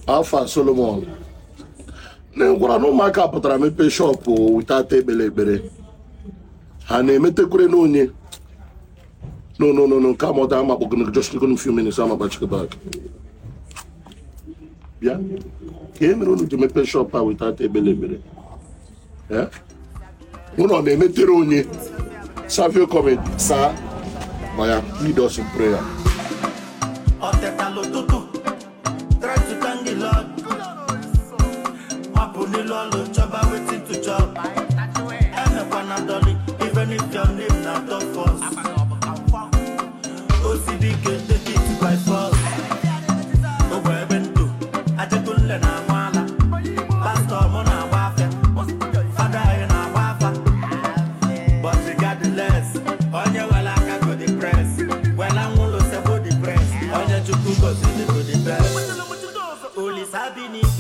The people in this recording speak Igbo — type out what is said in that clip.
Alpha Solomon. Na-egwara na ụmụaka pụtara mepe shọpụ without ekpere. Ha na-emetekwere n'onye. No. Come on, I'm just looking a few minutes. I'm about to go back. Yeah? Came on to mepe shop without ekpere. Yeah? Uno na-emetere onye. Savio comment, sir. Maya, lead us in prayer. Try to thank the Lord. Even if your name not done first. OCD can take it by force. No weapon to. I just don't let her wala. Pastor Mona Wafa. Father in a Wafa. But regardless, on your walaka go the press. Well, I'm going to say go the press. On your chuku go see the best. Only Sabini.